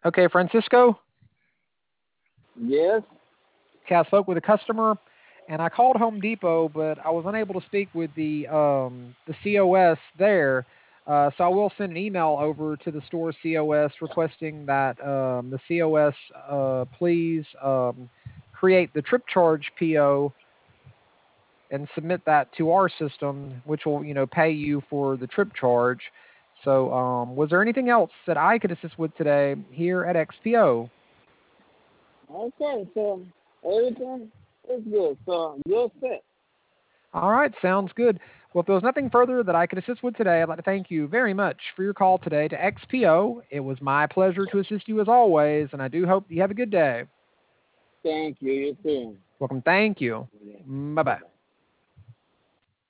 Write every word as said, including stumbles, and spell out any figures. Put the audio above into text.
Okay, Francisco. Yes. Okay, I spoke with a customer, and I called Home Depot, but I was unable to speak with the um, the C O S there. Uh, so I will send an email over to the store C O S requesting that um, the C O S uh, please um, create the trip charge P O and submit that to our system, which will you know pay you for the trip charge. So, um, was there anything else that I could assist with today here at X P O? Okay. So everything is good. So you're set. All right, sounds good. Well, if there was nothing further that I could assist with today, I'd like to thank you very much for your call today to X P O. It was my pleasure to assist you as always, and I do hope you have a good day. Thank you. You too. Welcome. Thank you. Bye Bye bye. bye.